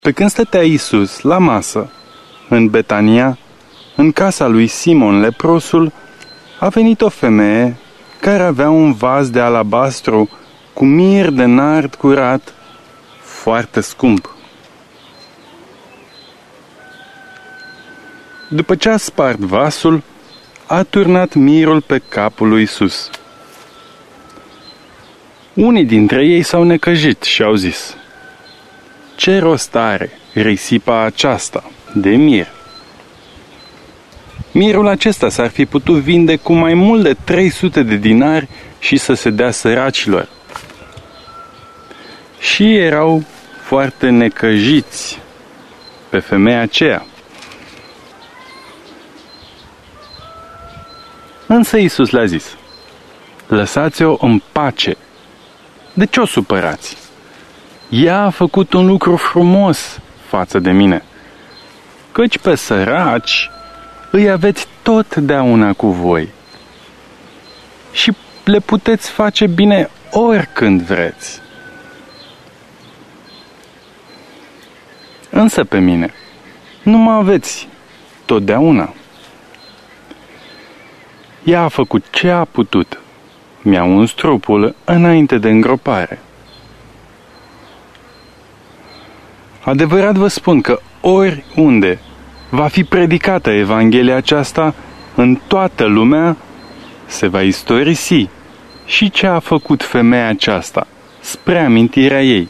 Pe când stătea Iisus la masă, în Betania, în casa lui Simon leprosul, a venit o femeie care avea un vas de alabastru cu mir de nard curat, foarte scump. După ce a spart vasul, a turnat mirul pe capul lui Iisus. Unii dintre ei s-au necăjit și au zis: ce rost are risipa aceasta de mir? Mirul acesta s-ar fi putut vinde cu mai mult de 300 de dinari și să se dea săracilor. Și erau foarte necăjiți pe femeia aceea. Însă Iisus le-a zis: lăsați-o în pace. De ce o supărați? Ea a făcut un lucru frumos față de mine, căci pe săraci îi aveți totdeauna cu voi și le puteți face bine oricând vreți. Însă pe mine nu mă aveți totdeauna. Ea a făcut ce a putut. Mi-a uns trupul înainte de îngropare. Adevărat vă spun că oriunde va fi predicată Evanghelia aceasta, în toată lumea se va istorisi și ce a făcut femeia aceasta spre amintirea ei.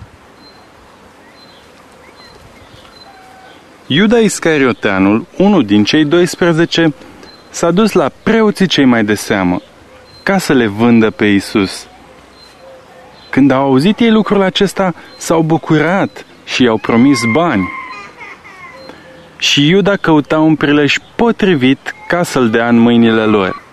Iuda Iscarioteanul, unul din cei 12, s-a dus la preoții cei mai de seamă ca să le vândă pe Iisus. Când au auzit ei lucrul acesta, s-au bucurat și i-au promis bani. Și Iuda căuta un prilej potrivit ca să-l dea în mâinile lor.